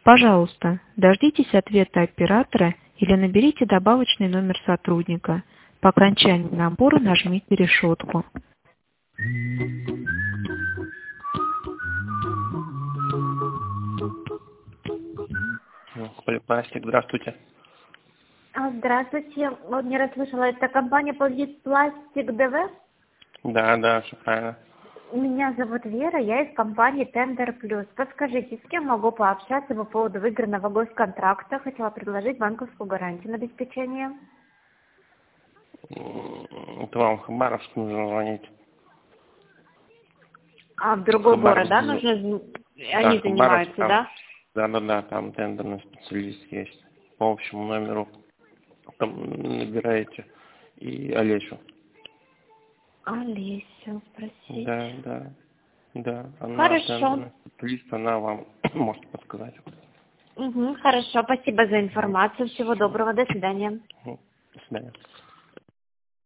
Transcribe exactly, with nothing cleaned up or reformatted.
Пожалуйста, дождитесь ответа оператора или наберите добавочный номер сотрудника. По окончании набора нажмите решетку. Полипластик, здравствуйте. А, Здравствуйте, вот не расслышала, это компания Полипластик ДВ? Да, да, все правильно. Меня зовут Вера, я из компании Тендер Плюс. Подскажите, с кем могу пообщаться по поводу выигранного госконтракта? Хотела предложить банковскую гарантию на обеспечение. Это вам в Хабаровск нужно звонить. А в другой город, Хабаровск, да, да, нужно? Они Хабаровск, занимаются, там, да? да, да, да, там тендерный специалист есть. По общему номеру там набираете и Олесю. Олесю, спросить. Да, да, да. Она Хорошо. тендерный специалист, она вам может подсказать. Угу, хорошо, спасибо за информацию. Всего доброго, до свидания. Мгм. До свидания.